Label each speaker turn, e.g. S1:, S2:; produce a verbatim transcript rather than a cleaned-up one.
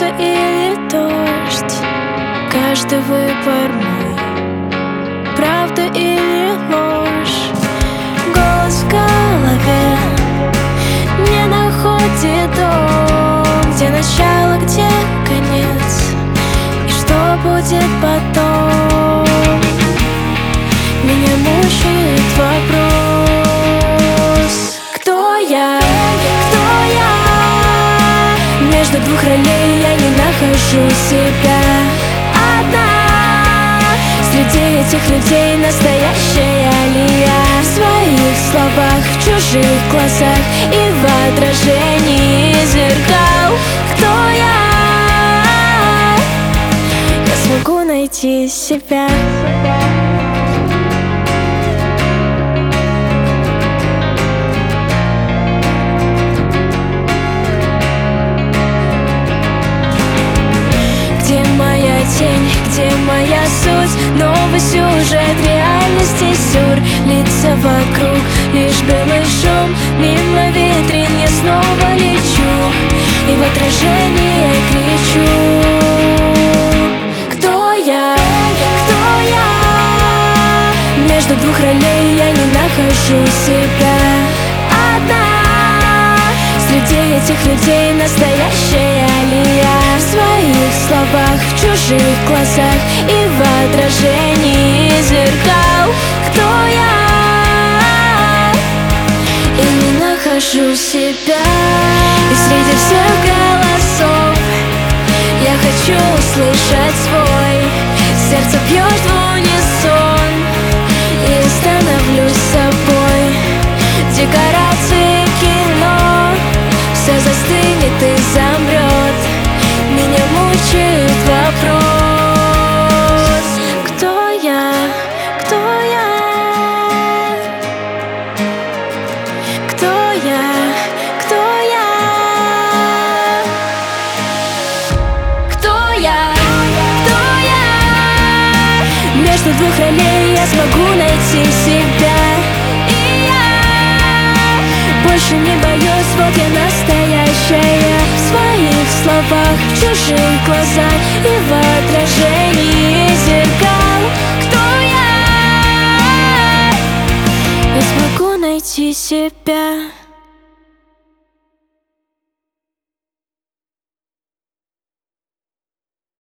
S1: солнце или дождь, каждый выбор мой, правда или ложь. Голос в голове не находит дом, где начало, где конец, и что будет потом. Меня мучает вопрос: кто я, кто я? Между двух ролей я не нахожу себя одна. Среди этих людей настоящая ли я? В своих словах, в чужих глазах и в отражении зеркал. Кто я? Я смогу найти себя. Тень, где моя суть? Новый сюжет реальности сюр. Лица вокруг, лишь белый шум. Мимо витрин я снова лечу и в отражение кричу: кто я, кто я? Между двух ролей я не нахожу себя одна. Среди этих людей настоящая ли я? В своих словах, в чужих глазах и в отражении зеркал. Кто я? И не нахожу себя. И среди всех голосов я хочу услышать свой. Сердце бьет в унисон, и становлюсь собой. Декорации кино, все застынет и замрет. Меня мучает вопрос: кто я, кто я? Кто я, кто я? Кто я, кто я? Между двух ролей я смогу найти себя. И я больше не боюсь, вот я настоящая. В своих словах, в чужих глазах и в отражении зеркал. Кто я? Я смогу найти себя.